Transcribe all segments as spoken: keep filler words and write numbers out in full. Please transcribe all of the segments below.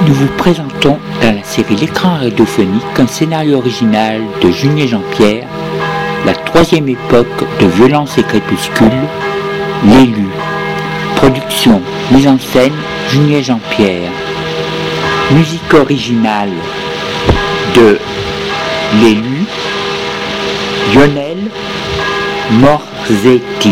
Nous vous présentons dans la série L'écran radiophonique un scénario original de Julien Jean-Pierre, la troisième époque de Violence et Crépuscule, L'élu. Production, mise en scène, Julien Jean-Pierre. Musique originale de L'élu, Lionel Morzetti.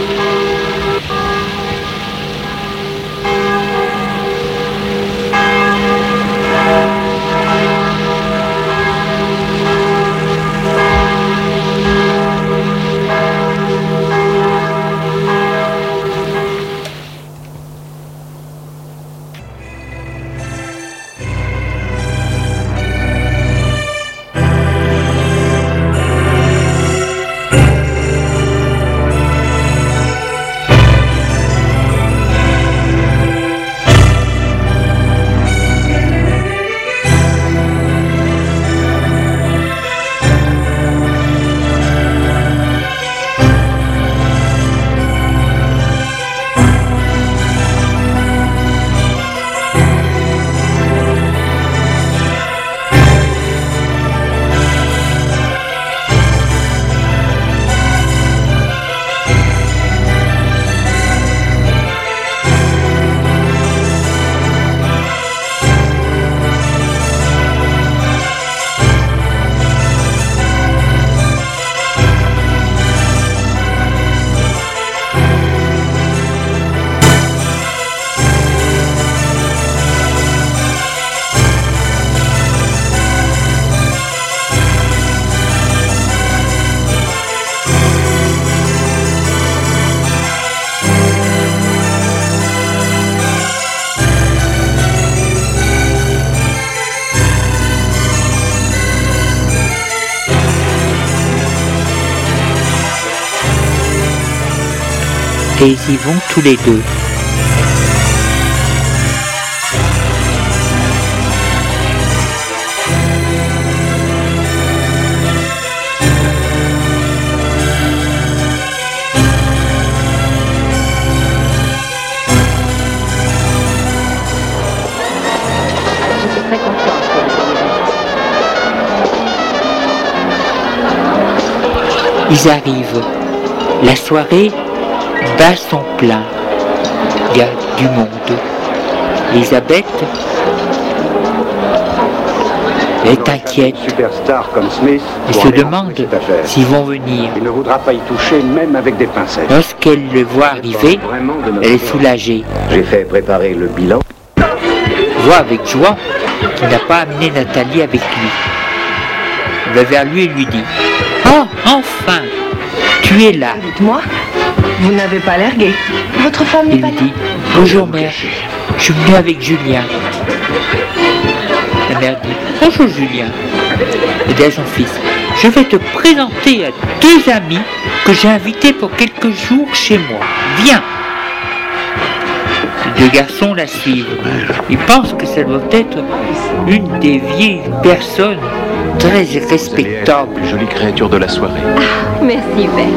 Et ils y vont tous les deux. J'étais très contente que vous ayez Ils arrivent. La soirée bat son plein. Il y a du monde. Elisabeth est inquiète Superstar comme Smith et se demande s'ils vont venir. Il ne voudra pas y toucher, même avec des pincettes. Lorsqu'elle le voit arriver, elle est soulagée. J'ai fait préparer le bilan. Voit avec joie qu'il n'a pas amené Nathalie avec lui. Elle va vers lui et lui dit « Oh, enfin, tu es là !» Dites-moi, vous n'avez pas l'air gai. Votre femme Il n'est pas lui là. dit « Bonjour mère, je suis venu avec Julien. » La mère dit « Bonjour Julien. » Elle dit à son fils « Je vais te présenter à deux amis que j'ai invités pour quelques jours chez moi. Viens !» Les deux garçons la suivent. Ils pensent que ça doit être une des vieilles personnes très respectables. La plus jolie créature de la soirée. Merci, père.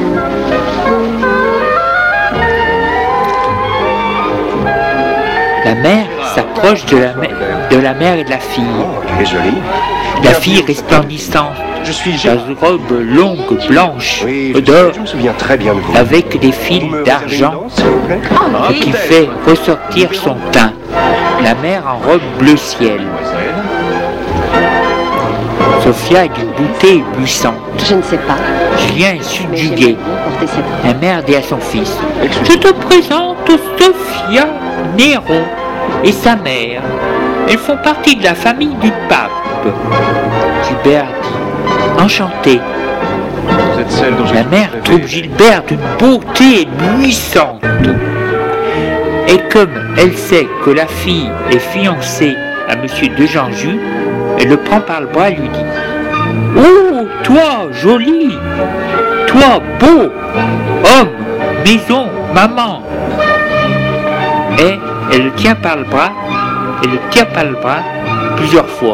La mère s'approche de la, de la mère et de la fille. Elle est jolie. La fille resplendissante, Je suis dans une robe longue, blanche, Oui, je, d'or, je me souviens très bien de vous. avec des fils Vous me d'argent réservez une danse, s'il vous plaît Oh, qui oui. fait ressortir son teint. La mère en robe bleu ciel. Sophia est d'une beauté éblouissante. Je ne sais pas, Julien est mais subjugué. j'aimerais bien porter cette robe. La mère dit à son fils « Je te présente Sophia Néron et sa mère. Elles font partie de la famille du pape. » Gilbert dit « Enchanté. » Vous êtes celle dont j'ai La mère rêvé. trouve Gilbert d'une beauté éblouissante. Et comme elle sait que la fille est fiancée à Monsieur de Janjus, elle le prend par le bras et lui dit « Oh, toi, joli, toi, beau, homme, maison, maman !» Et elle le tient par le bras, et le tient par le bras plusieurs fois.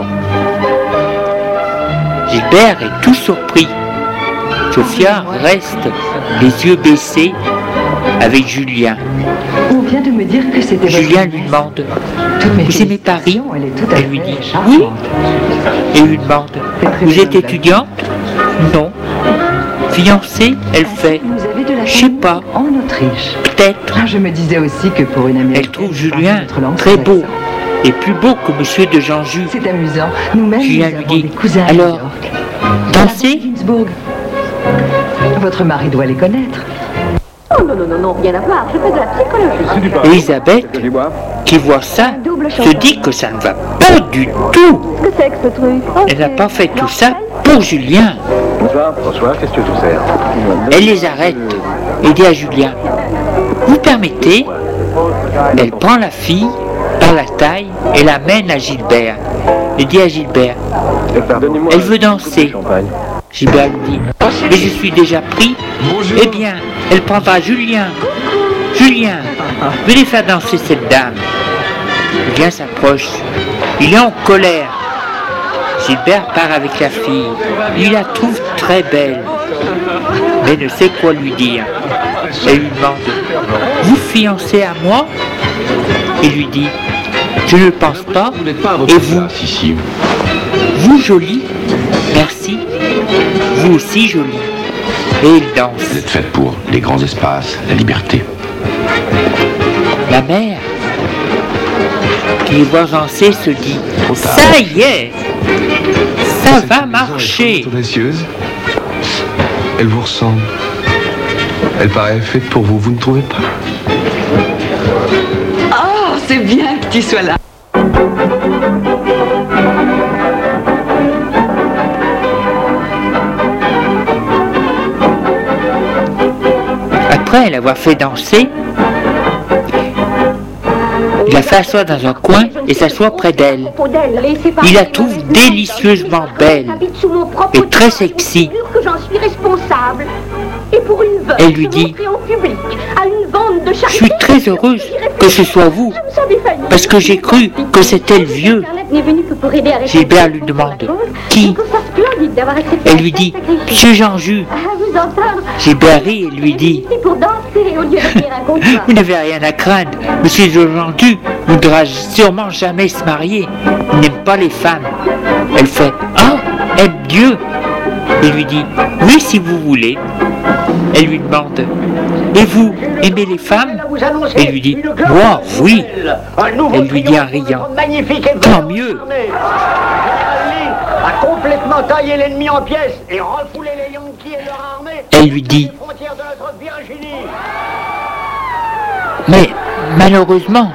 Gilbert est tout surpris. Sophia reste les yeux baissés avec Julien. Où vient de me dire que c'était votre Julien lui nièce. demande Toutes mes vous aimez Paris? félicitations, elle est tout à Elle lui fait dit charmante. oui. Et lui demande C'est très vous bien, êtes madame. étudiante? Non. Fiancée? Elle fait Vous avez de la je sais famille pas. en Autriche. peut-être. Ah, je me disais aussi que pour une américaine, Elle trouve parler Julien notre langue très sans beau accent. et plus beau que monsieur de Jeanjus. C'est amusant. Nous-mêmes, Julien nous lui avons dit, des cousins à alors, New York. Danser? Ginsburg. Votre mari doit les connaître. Oh non, non, non, non, rien à voir. Je fais de la psychologie. Elisabeth, qui voit ça, se dit que ça ne va pas du tout. Qu'est-ce que c'est que ce truc? Oh, Elle n'a c'est pas fait tout ça mortel. pour Julien. Bonsoir, François, qu'est-ce que tu sers? Elle les arrête et dit à Julien, vous permettez? Elle prend la fille par la taille et la mène à Gilbert. Et dit à Gilbert, Pardonnez-moi. elle veut danser. Champagne. Gilbert lui dit, mais je suis déjà pris. Eh bien, elle prendra Julien. Julien, venez faire danser cette dame. Julien s'approche. Il est en colère. Gilbert part avec la fille. Il la trouve très belle, mais ne sait quoi lui dire. Elle lui demande, vous fiancez à moi? Il lui dit, je ne le pense pas. Vous n'êtes pas à votre Et vous? place ici. Vous jolie? Merci. Vous aussi jolie. Et il danse. Vous êtes faite pour les grands espaces, la liberté. La mère, qui les voit danser, se dit, tard. ça y est, ça va marcher. Audacieuse. Elle vous ressemble. Elle paraît faite pour vous, vous ne trouvez pas? Oh, c'est bien que tu sois là. Après l'avoir fait danser, il la fait asseoir dans un coin et s'assoit près d'elle. Il la trouve délicieusement belle et très sexy. Que j'en suis responsable. Et pour une veuve, Elle lui se dit, montrer en public, à une vente de je charité, suis très heureuse que ce soit vous, je me sens défaillie. parce que j'ai cru que c'était le vieux. Internet n'est venu que pour aider à récolter Gilbert des lui fonds pour la demande, cause. qui? Je trouve ça splendide d'avoir accepté Elle un lui tel dit, sacrifice. Monsieur Jeanjus. À vous entendre, Gilbert rit et lui dit, ici pour danser au lieu de faire un contrat. vous n'avez rien à craindre, Monsieur Jeanjus ne voudra sûrement jamais se marier. Il n'aime pas les femmes. Elle fait, ah, aime Dieu. Il lui dit, oui si vous voulez. Elle lui demande, et vous, aimez les femmes? Elle lui dit, moi, oui. Elle lui dit en riant, tant mieux. A complètement taillé l'ennemi en pièces et refoulé les Yankees et leur armée Elle lui dit, aux frontières de notre Virginie. mais malheureusement,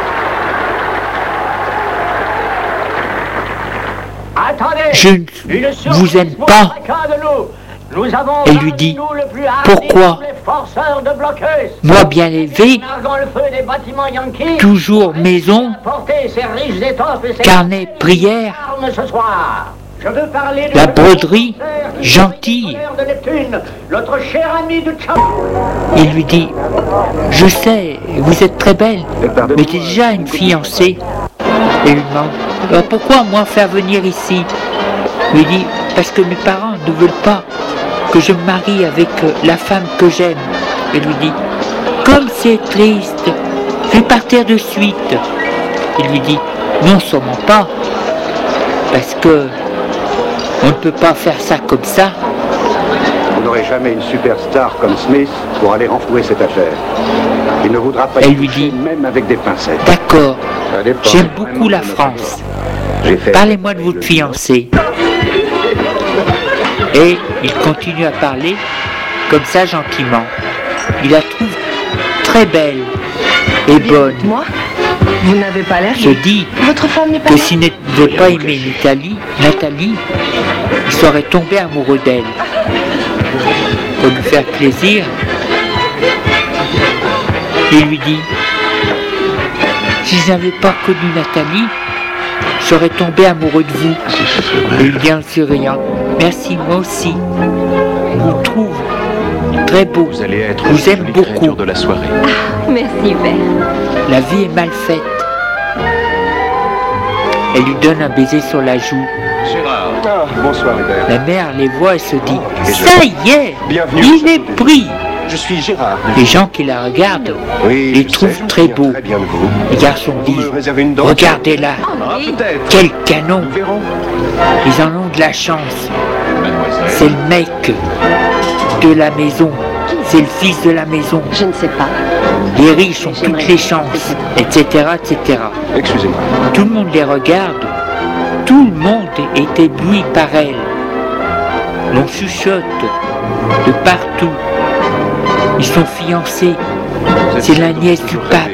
Attendez, je ne une vous surprise aime pour pas. chacun de nous. Nous avons Elle parmi lui dit, nous le plus hardi pourquoi? de tous les forceurs de bloqueuse. Moi bien élevé, Narguant le feu des bâtiments Yankees, toujours maison, porter ses riches étoffes et ses carnet, prière, armes ce soir. Je veux parler de la notre broderie, concert du gentille. de Neptune, notre cher ami de Cham. Il lui dit, je sais, vous êtes très belle, mais j'ai déjà une fiancée. Et lui demande, alors pourquoi moi faire venir ici? Il lui dit, parce que mes parents ne veulent pas que je me marie avec euh, la femme que j'aime. Et lui dit, comme c'est triste, je vais partir de suite. Il lui dit, non sûrement pas, parce que on ne peut pas faire ça comme ça. Vous n'aurez jamais une superstar comme Smith pour aller renflouer cette affaire. Il ne voudra pas y Elle lui toucher, dit, même avec des pincettes. D'accord, Ça dépend j'aime vraiment beaucoup la de notre France. J'ai fait- Parlez-moi de votre fiancé. Et il continue à parler, comme ça gentiment. Il la trouve très belle et bonne. Moi, vous n'avez pas l'air. Se dit Votre femme n'est pas que là. s'il ne veut pas aimer Nathalie, Nathalie, il serait tombé amoureux d'elle. Pour lui faire plaisir, il lui dit, si je n'avais pas connu Nathalie, je serais tombé amoureux de vous. Et il dit en souriant, merci, moi aussi. Je vous trouve très beau. Vous allez être Je vous une aime jolie beaucoup. créature de la soirée. Merci, Hubert. La vie est mal faite. Elle lui donne un baiser sur la joue. Gérard, Ah, bonsoir Hubert. La mère les voit et se dit, Et je- ça y est, Bienvenue au il château est des- pris. Je suis Gérard. Les gens qui la regardent Oui, les je trouvent sais, je me très souviens beaux. très bien de vous. Les garçons Vous me disent, réservez une danse? regardez-la, Ah, peut-être. quel canon. Nous verrons. Ils en ont de la chance. Mademoiselle. C'est le mec de la maison. C'est le fils de la maison. Je ne sais pas. Les riches ont toutes les chances, et cetera, et cetera. Excusez-moi. Tout le monde les regarde. Tout le monde est ébloui par elle. L'on chuchote de partout. Ils sont fiancés. C'est la nièce du pape.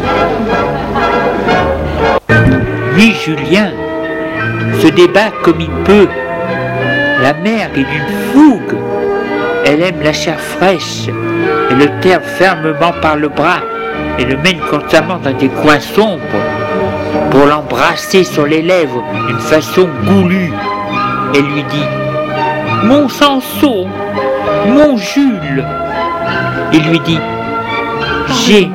Lui, Julien, se débat comme il peut. La mère est d'une fougue. Elle aime la chair fraîche. Elle le terre fermement par le bras et le mène constamment dans des coins sombres pour l'embrasser sur les lèvres d'une façon goulue. Elle lui dit « Mon Samson, mon Jules !» Il lui dit « J'ai...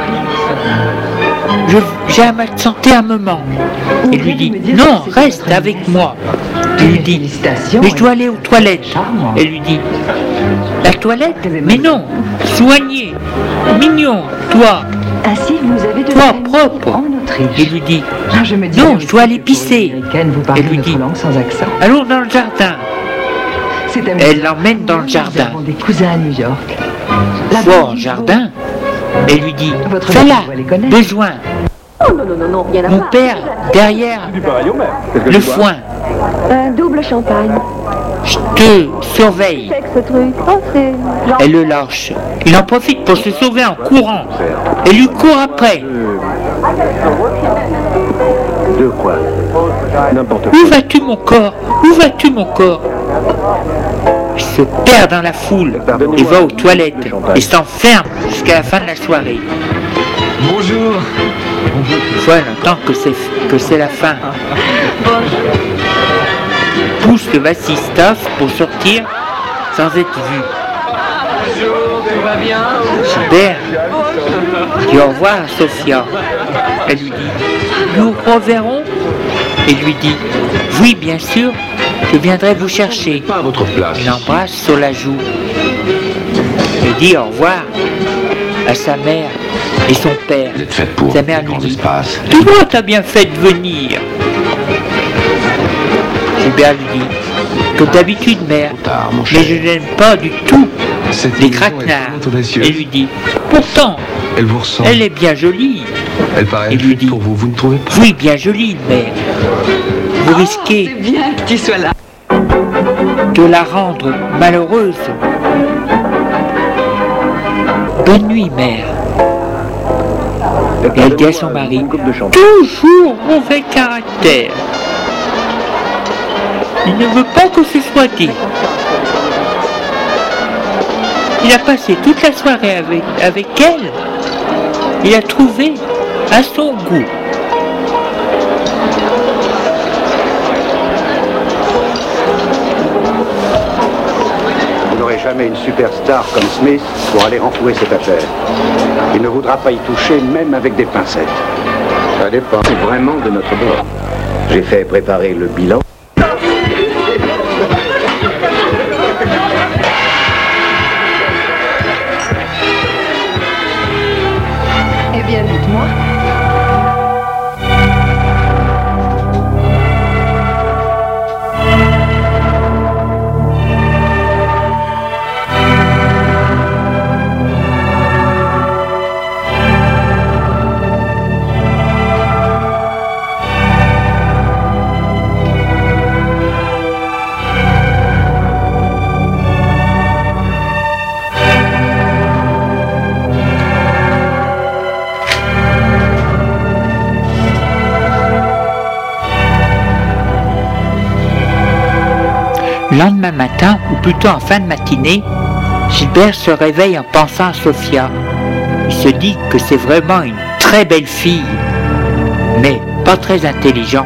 Je, j'ai à m'absenter un moment. » Il lui dit « Non, reste avec moi. » Il lui dit « Mais je dois aller aux toilettes. » Elle lui dit « La toilette? Mais non, soigné, mignon, toi, Ainsi, vous avez de toi la famille propre. » en Autriche. Il lui dit Ah, je me disais Non, aussi je dois aller que pour pisser. une américaine, vous parlez Elle lui notre dit langue sans accent. « Allons dans le jardin. » C'est amusant. Elle l'emmène dans le Nous jardin. avons des cousins à New York. Fois en jardin, elle lui dit Votre « Fais là, mari doit les connaître. besoin. Oh non, non, non, non, rien à Mon voir. père, derrière, le foin. Un double champagne. Je te surveille. C'est que ce truc. Oh, c'est genre... Elle le lâche. Il en profite pour se sauver en courant. Elle lui court après. De quoi? N'importe quoi. Où vas-tu mon corps? Où vas-tu mon corps? Il se perd dans la foule et va aux toilettes et s'enferme jusqu'à la fin de la soirée. Bonjour. Une fois, elle entend que c'est, que c'est la fin. Pousse le Vassistaf pour sortir sans être vu. Gilbert dit au revoir à Sophia. Elle lui dit « Nous reverrons ?» Et lui dit « Oui, bien sûr, je viendrai vous chercher. » Pas à votre place. Il l'embrasse sur la joue. Il dit au revoir à sa mère et son père. Vous êtes faite pour Sa mère les lui grands dit espaces. « Toi, t'as bien fait de venir. » Gilbert lui dit « Comme d'habitude, mère, Trop tard, mon mais cher. je n'aime pas du tout Cette les maison est craquenards. vraiment audacieuse. Et lui dit « Pourtant, Elle vous ressemble. elle est bien jolie. » Elle paraît Il lui faite dit pour vous, vous ne trouvez pas? Oui, bien jolie, mère. Vous risquez bien que tu sois là. de la rendre malheureuse. Bonne nuit, mère. Et elle dit à son mari, toujours mauvais caractère. Il ne veut pas que ce soit dit. Il a passé toute la soirée avec, avec elle. Il a trouvé à son goût. Vous n'aurez jamais une superstar comme Smith pour aller renflouer cette affaire. Il ne voudra pas y toucher, même avec des pincettes. Ça dépend vraiment de notre bord. J'ai fait préparer le bilan. Eh bien, dites-moi. Le lendemain matin, ou plutôt en fin de matinée, Gilbert se réveille en pensant à Sophia. Il se dit que c'est vraiment une très belle fille, mais pas très intelligente.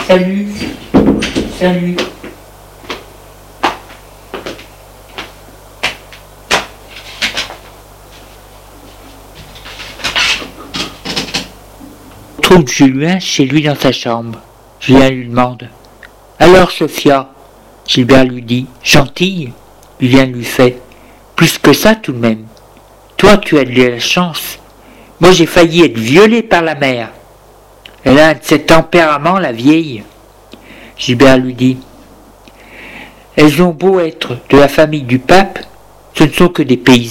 Salut. Salut. On trouve Julien chez lui dans sa chambre. Julien lui demande « Alors, Sophia ?» Gilbert lui dit « Gentille ?» Julien lui fait « Plus que ça tout de même. Toi, tu as de la chance. Moi, j'ai failli être violé par la mère. Elle a un de ses tempéraments, la vieille. » Gilbert lui dit « Elles ont beau être de la famille du pape, ce ne sont que des paysannes. »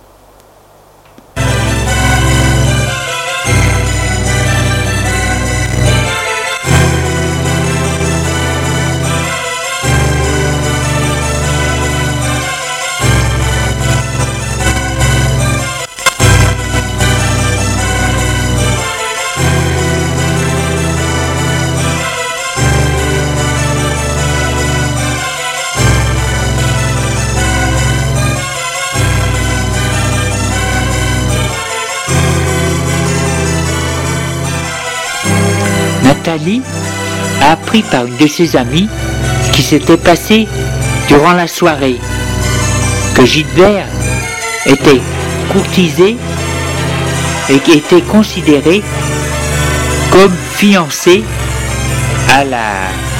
Nathalie a appris par une de ses amies ce qui s'était passé durant la soirée, que Gilbert était courtisé et était considéré comme fiancé à la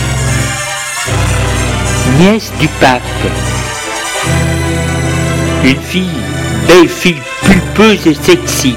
nièce du pape. Une fille, belle fille pulpeuse et sexy.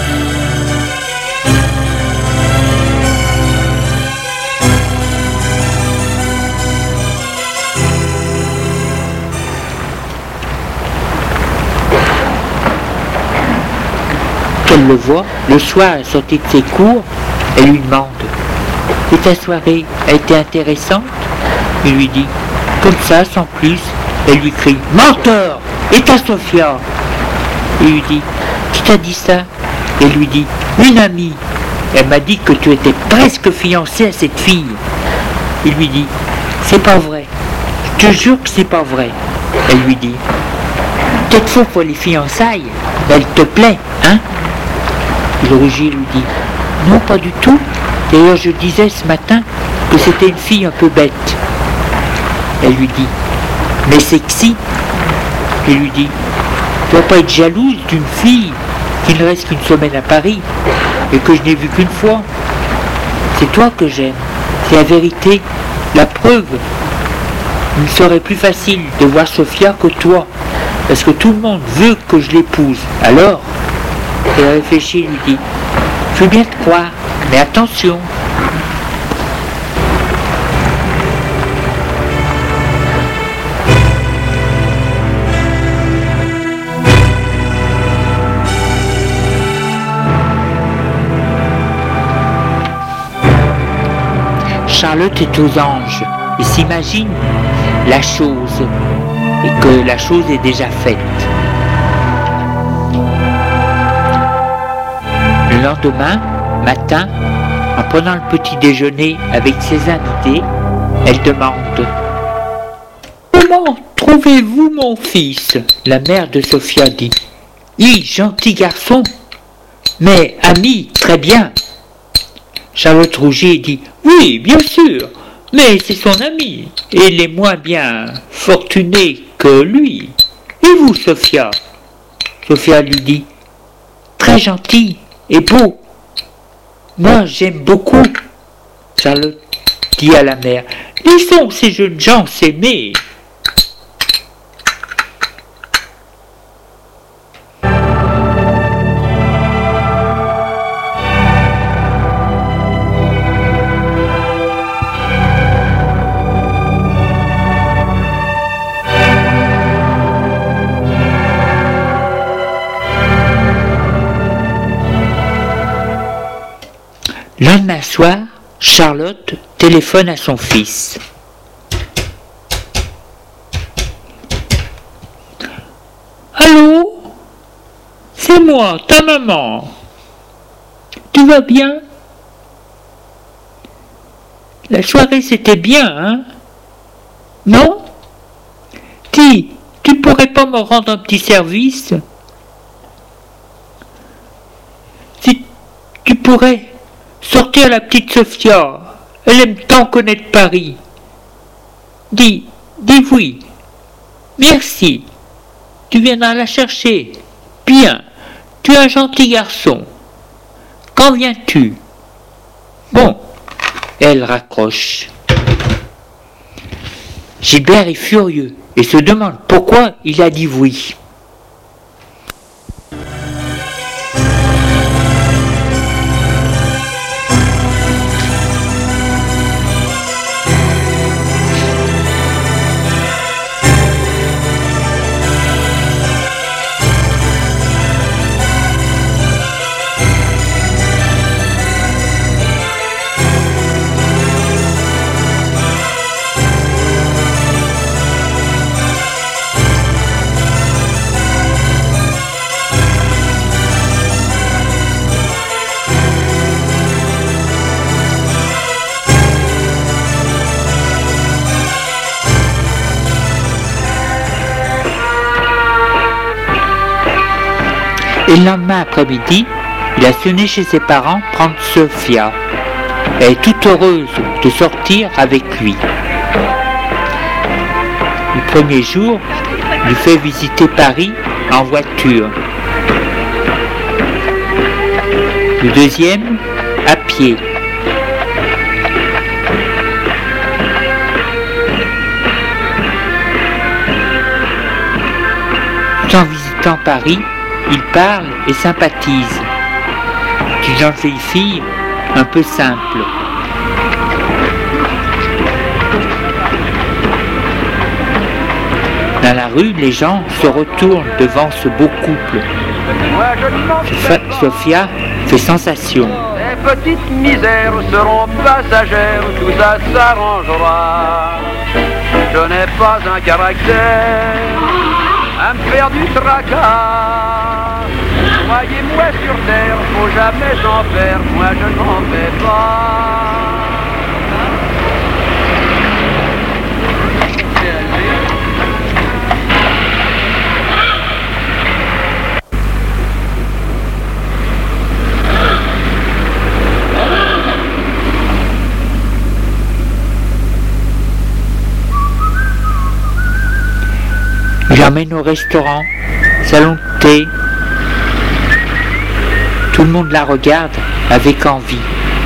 Elle le voit, le soir à la sortie de ses cours, elle lui demande « Et ta soirée a été intéressante ?» Il lui dit « Comme ça, sans plus. » Elle lui crie « Menteur ! Et ta Sophia ?» Il lui dit « Qui t'a dit ça ?» Elle lui dit « Une amie. Elle m'a dit que tu étais presque fiancé à cette fille. » Il lui dit « C'est pas vrai. Je te jure que c'est pas vrai. » Elle lui dit « Peut-être faux pour les fiançailles. Elle te plaît, hein ?» Il rougit et lui dit « Non, pas du tout. D'ailleurs, je disais ce matin que c'était une fille un peu bête. » Elle lui dit « Mais sexy ?» Il lui dit « Tu vas pas être jalouse d'une fille qui ne reste qu'une semaine à Paris et que je n'ai vue qu'une fois. C'est toi que j'aime. C'est la vérité, la preuve. Il me serait plus facile de voir Sophia que toi, parce que tout le monde veut que je l'épouse. Alors ?» Elle réfléchit et lui dit « Je veux bien te croire, mais attention !» Charlotte est aux anges et s'imagine la chose et que la chose est déjà faite. Le lendemain matin, en prenant le petit déjeuner avec ses invités, elle demande « Comment trouvez-vous mon fils ?» La mère de Sophia dit « Hi, gentil garçon, mais ami, très bien. » Charlotte rougit et dit « Oui, bien sûr, mais c'est son ami, et il est moins bien fortuné que lui. Et vous, Sophia ?» Sophia lui dit « Très gentil et beau. Moi, j'aime beaucoup. » Charlotte dit à la mère « Laissons ces jeunes gens s'aimer. » Le lendemain soir, Charlotte téléphone à son fils. « Allô ? C'est moi, ta maman. Tu vas bien ? La soirée c'était bien, hein ? Non ? Dis, tu pourrais pas me rendre un petit service ? Si tu pourrais sortir la petite Sophia Elle aime tant connaître Paris. Dis, dis oui. Merci. Tu viendras la chercher. Bien. Tu es un gentil garçon. Quand viens-tu? Bon. Elle raccroche. Gilbert est furieux et se demande pourquoi il a dit oui. Et le lendemain après-midi, il a sonné chez ses parents prendre Sophia. Elle est toute heureuse de sortir avec lui. Le premier jour, il lui fait visiter Paris en voiture. Le deuxième, à pied. Tout en visitant Paris, il parle et sympathise. Une gentille fille un peu simple. Dans la rue, les gens se retournent devant ce beau couple. Sophia fait sensation. Les petites misères seront passagères, tout ça s'arrangera. Je n'ai pas un caractère à me faire du tracas. Croyez-moi sur terre, faut jamais en faire, moi je n'en fais pas. J'emmène au restaurant, salon de thé. Tout le monde la regarde avec envie.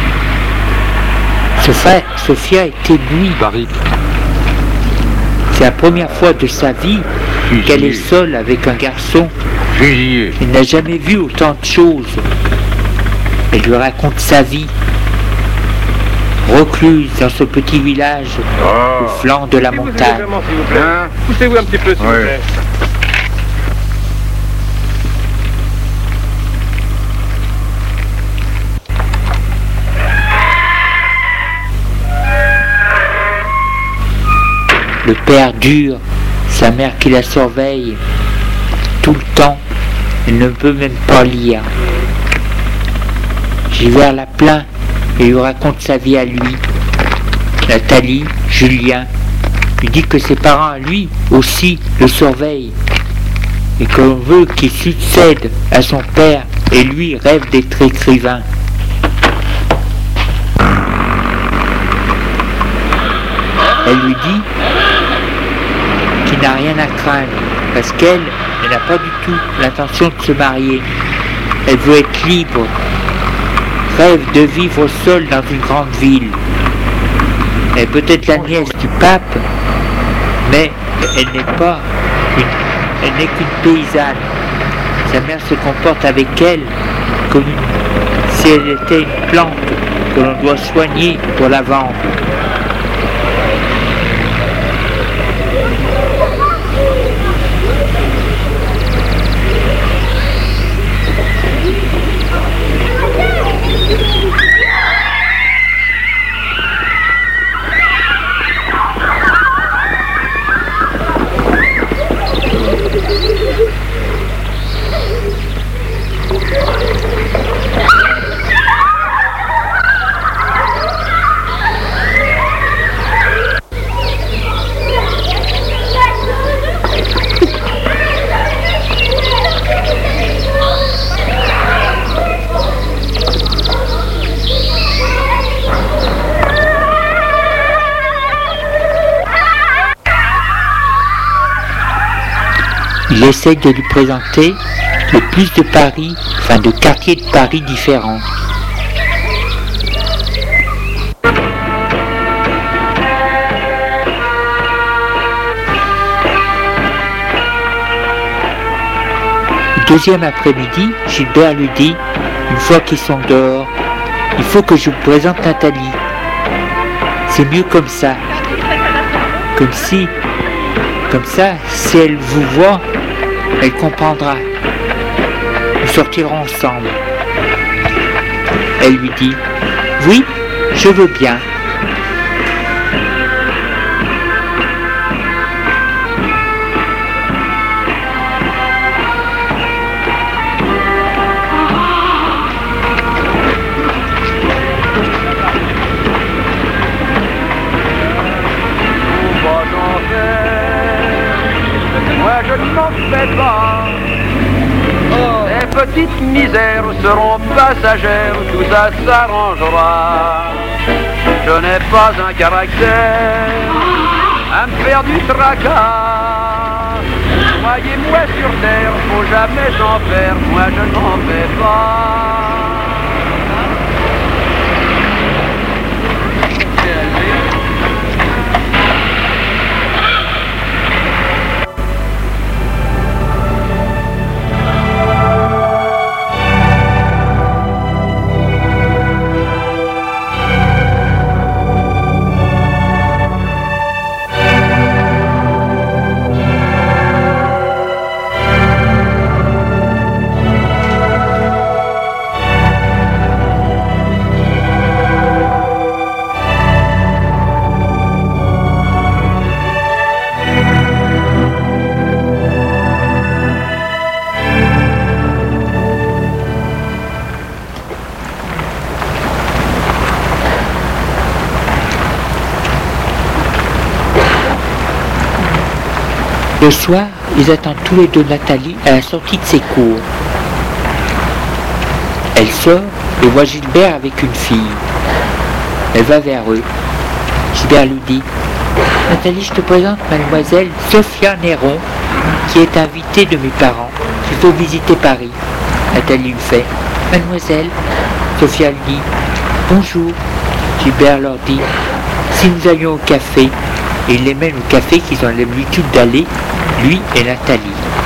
Sophia, Sophia est éblouie. Paris. C'est la première fois de sa vie qu'elle est seule avec un garçon. Fusillé. Elle n'a jamais vu autant de choses. Elle lui raconte sa vie. Recluse dans ce petit village Oh. au flanc de la montagne. Hein? Poussez-vous un petit peu, s'il Ouais. vous plaît. Le père dur, sa mère qui la surveille tout le temps, elle ne peut même pas lire. Gilbert la plaint et lui raconte sa vie à lui. Nathalie, Julien, lui dit que ses parents à lui aussi le surveillent et qu'on veut qu'il succède à son père et lui rêve d'être écrivain. Elle lui dit qu'il n'a rien à craindre parce qu'elle elle n'a pas du tout l'intention de se marier. Elle veut être libre, rêve de vivre seule dans une grande ville. Elle est peut-être la nièce du pape, mais elle n'est pas une, elle n'est qu'une paysanne. Sa mère se comporte avec elle comme une, si elle était une plante que l'on doit soigner pour la vendre. Il essaye de lui présenter le plus de Paris, enfin de quartiers de Paris différents. Le deuxième après-midi, Gilbert lui dit, une fois qu'ils sont dehors, il faut que je vous présente Nathalie. C'est mieux comme ça. Comme si, comme ça, si elle vous voit, elle comprendra. Nous sortirons ensemble. Elle lui dit, oui, je veux bien. Je ne m'en fais pas. Les petites misères seront passagères, tout ça s'arrangera. Je n'ai pas un caractère à me faire du tracas. Croyez-moi sur terre, faut jamais en faire, moi je n'en fais pas. Le soir, ils attendent tous les deux Nathalie à la sortie de ses cours. Elle sort et voit Gilbert avec une fille. Elle va vers eux. Gilbert lui dit, Nathalie, je te présente mademoiselle Sophia Néron, qui est invitée de mes parents. Il faut visiter Paris. Nathalie lui fait, mademoiselle. Sophia lui dit, bonjour. Gilbert leur dit, si nous allions au café, et il les mène au café qu'ils ont l'habitude d'aller, lui et Nathalie.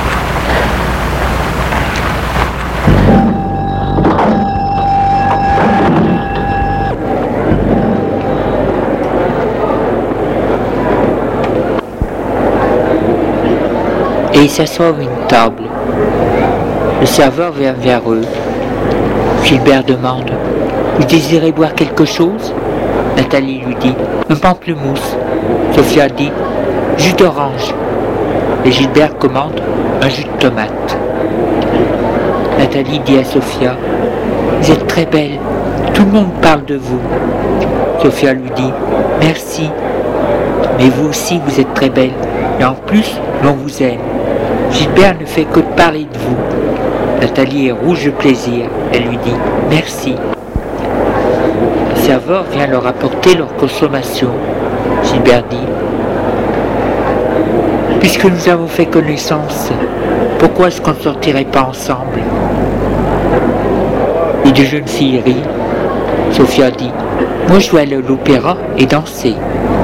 Et ils s'assoient à une table. Le serveur vient vers eux. Gilbert demande, vous désirez boire quelque chose? Nathalie lui dit, un pamplemousse. Sophia dit, jus d'orange. Et Gilbert commande un jus de tomate. Nathalie dit à Sophia, vous êtes très belle, tout le monde parle de vous. Sophia lui dit, merci, mais vous aussi vous êtes très belle, et en plus l'on vous aime. Gilbert ne fait que de parler de vous. Nathalie est rouge de plaisir, elle lui dit, merci. Le serveur vient leur apporter leur consommation. Gilbert dit, puisque nous avons fait connaissance, pourquoi est-ce qu'on ne sortirait pas ensemble? Les deux jeunes filles rient. Sophia dit, moi je veux aller à l'opéra et danser.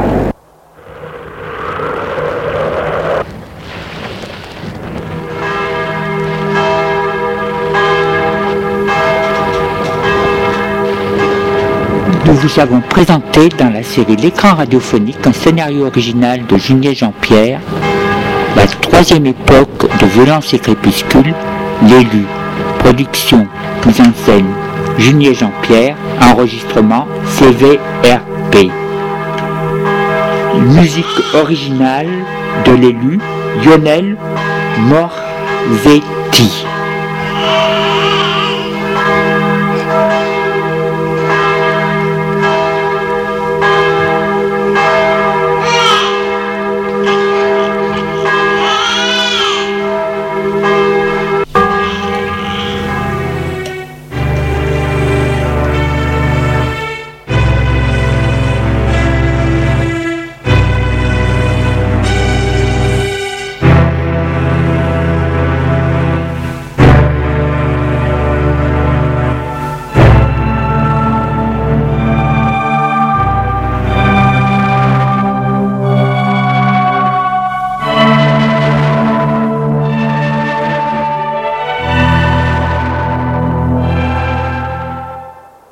Nous vous avons présenté dans la série L'écran radiophonique un scénario original de Junier Jean-Pierre, la troisième époque de Violence et Crépuscule, L'élu, production, mise en scène, Junier Jean-Pierre, enregistrement C V R P. Musique originale de L'élu, Lionel Morzetti.